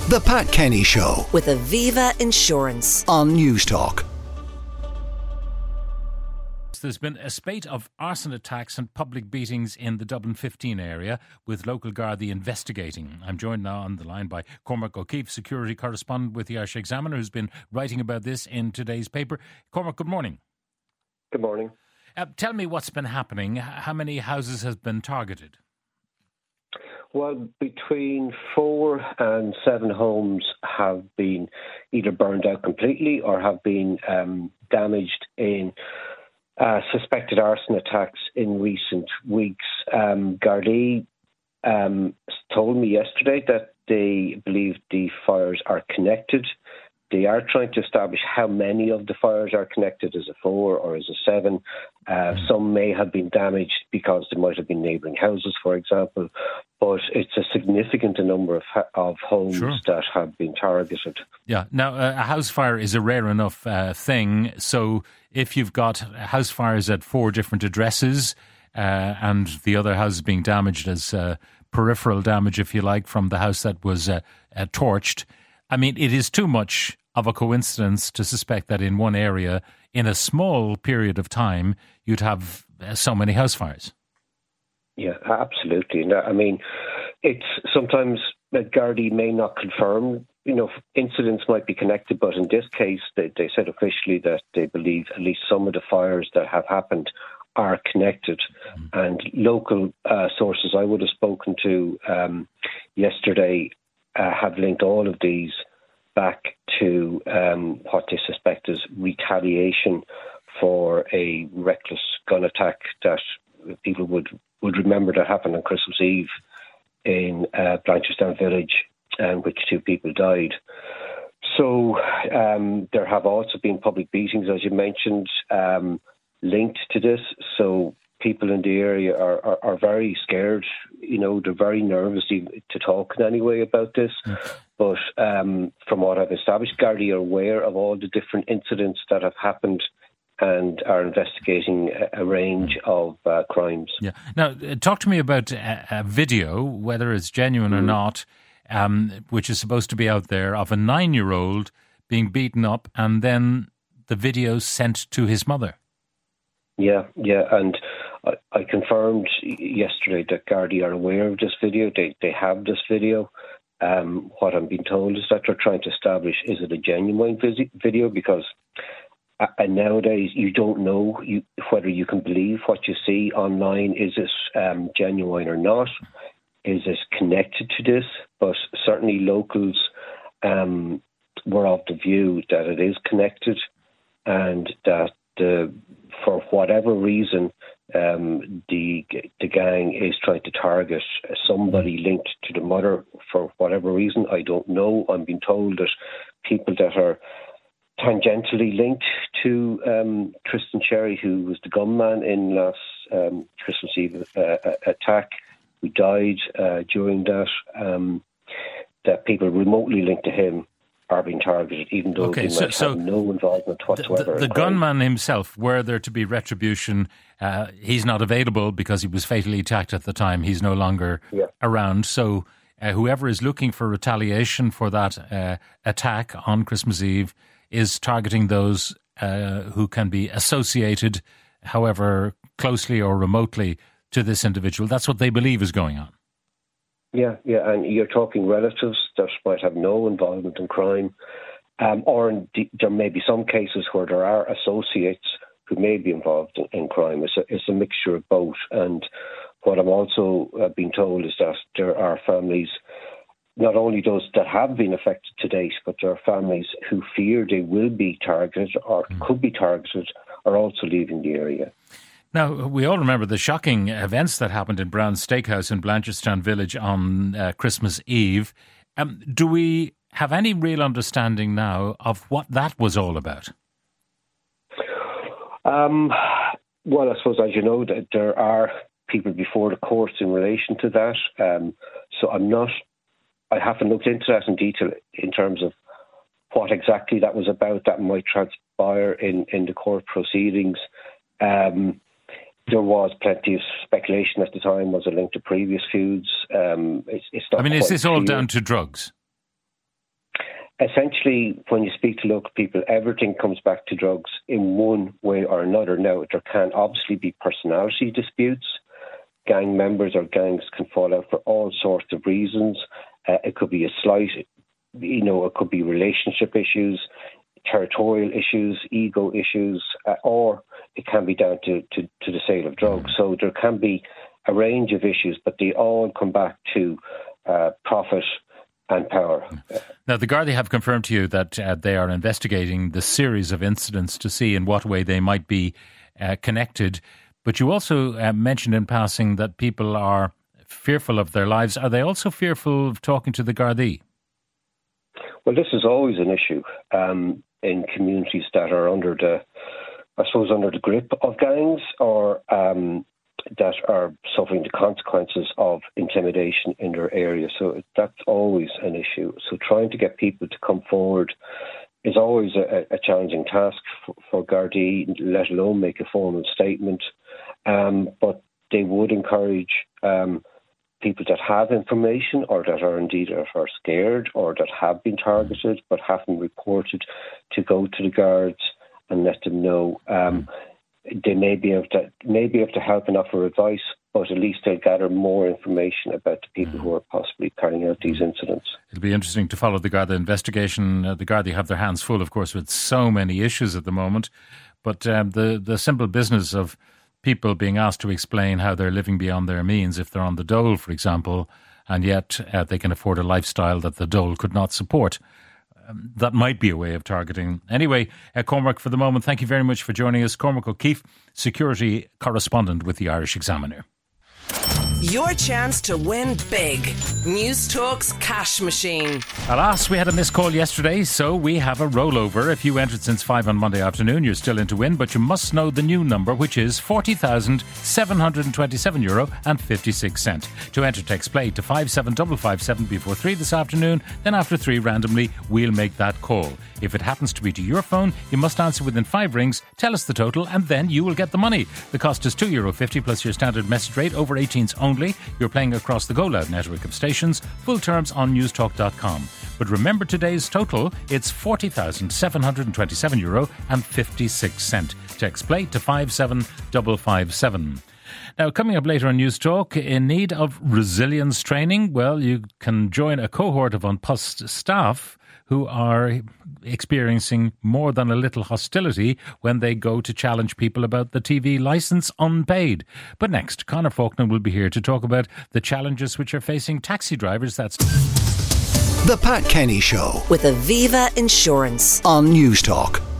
The Pat Kenny Show with Aviva Insurance on Newstalk. There's been a spate of arson attacks and public beatings in the Dublin 15 area, with local Gardaí investigating. I'm joined now on the line by Cormac O'Keefe, security correspondent with the Irish Examiner, who's been writing about this in today's paper. Cormac, good morning. Good morning. Tell me what's been happening. How many houses have been targeted? Well, between 4 and 7 homes have been either burned out completely or have been damaged in suspected arson attacks in recent weeks. Gardaí told me yesterday that they believe the fires are connected. They are trying to establish how many of the fires are connected, as a 4 or as a 7. Some may have been damaged because there might have been neighbouring houses, for example. But it's a significant number of homes that have been targeted. Yeah. Now, a house fire is a rare enough thing. So if you've got house fires at 4 different addresses and the other house being damaged as peripheral damage, if you like, from the house that was torched, I mean, it is too much of a coincidence to suspect that in one area, in a small period of time, you'd have so many house fires. Yeah, absolutely. I mean, it's sometimes that Gardaí may not confirm, incidents might be connected, but in this case, they said officially that they believe at least some of the fires that have happened are connected. And local sources I would have spoken to yesterday have linked all of these back to what they suspect is retaliation for a reckless gun attack that people would remember that happened on Christmas Eve in Blanchardstown Village, in which 2 people died. So there have also been public beatings, as you mentioned, linked to this. So people in the area are very scared. They're very nervous to talk in any way about this. But from what I've established, Gardaí are aware of all the different incidents that have happened and are investigating a range of crimes. Yeah. Now, talk to me about a video, whether it's genuine or not, which is supposed to be out there, of a 9-year-old being beaten up and then the video sent to his mother. Yeah, and I confirmed yesterday that Gardaí are aware of this video. They have this video. What I'm being told is that they're trying to establish, is it a genuine video? Because nowadays you don't know whether you can believe what you see online. Is this genuine or not? Is it connected to this? But certainly locals were of the view that it is connected and that for whatever reason, the gang is trying to target somebody linked to the mother for whatever reason. I don't know. I'm being told that people that are tangentially linked to Tristan Sherry, who was the gunman in last Christmas Eve attack, who died during that, that people remotely linked to him are being targeted, even though they might have no involvement whatsoever. The gunman himself, were there to be retribution, he's not available because he was fatally attacked at the time. He's no longer around. So whoever is looking for retaliation for that attack on Christmas Eve is targeting those who can be associated, however closely or remotely, to this individual. That's what they believe is going on. Yeah, and you're talking relatives that might have no involvement in crime, or there may be some cases where there are associates who may be involved in crime. It's a mixture of both. And what I'm also being told is that there are families, not only those that have been affected to date, but there are families who fear they will be targeted or could be targeted, are also leaving the area. Now, we all remember the shocking events that happened in Brown's Steakhouse in Blanchardstown Village on Christmas Eve. Do we have any real understanding now of what that was all about? Well, I suppose, as you know, that there are people before the courts in relation to that. So I haven't looked into that in detail in terms of what exactly that was about. That might transpire in the court proceedings. There was plenty of speculation at the time. Was it linked to previous feuds? It's not. I mean, is this all down to drugs? essentially, when you speak to local people, everything comes back to drugs in one way or another. Now, there can obviously be personality disputes. Gang members or gangs can fall out for all sorts of reasons. It could be a slight, it could be relationship issues, territorial issues, ego issues, or it can be down to the sale of drugs. So there can be a range of issues, but they all come back to profit and power. Now, the Gardaí have confirmed to you that they are investigating the series of incidents to see in what way they might be connected. But you also mentioned in passing that people are fearful of their lives. Are they also fearful of talking to the Gardaí? Well, this is always an issue in communities that are under the grip of gangs or that are suffering the consequences of intimidation in their area. So that's always an issue. So trying to get people to come forward is always a challenging task for Gardaí, let alone make a formal statement. But they would encourage people that have information or that are indeed are scared or that have been targeted but haven't reported to go to the guards and let them know. They may be able to help and offer advice, but at least they'll gather more information about the people who are possibly carrying out these incidents. It'll be interesting to follow the Garda investigation. The Garda have their hands full, of course, with so many issues at the moment. But the simple business of people being asked to explain how they're living beyond their means, if they're on the dole, for example, and yet they can afford a lifestyle that the dole could not support. That might be a way of targeting. Anyway, Cormac, for the moment, thank you very much for joining us. Cormac O'Keefe, security correspondent with the Irish Examiner. Your chance to win big. News Talk's cash machine. Alas, we had a missed call yesterday, so we have a rollover. If you entered since 5 on Monday afternoon, you're still in to win, but you must know the new number, which is €40,727.56. To enter, text play to 57557 before 3 this afternoon, then after 3 randomly, we'll make that call. If it happens to be to your phone, you must answer within 5 rings, tell us the total, and then you will get the money. The cost is €2.50 plus your standard message rate over 18s only. You're playing across the Go Loud network of stations. Full terms on newstalk.com. But remember today's total, it's €40,727.56. Text play to 57557. Now, coming up later on News Talk, in need of resilience training, well, you can join a cohort of An Post staff who are experiencing more than a little hostility when they go to challenge people about the TV licence unpaid. But next, Conor Faulkner will be here to talk about the challenges which are facing taxi drivers. That's The Pat Kenny Show with Aviva Insurance on News Talk.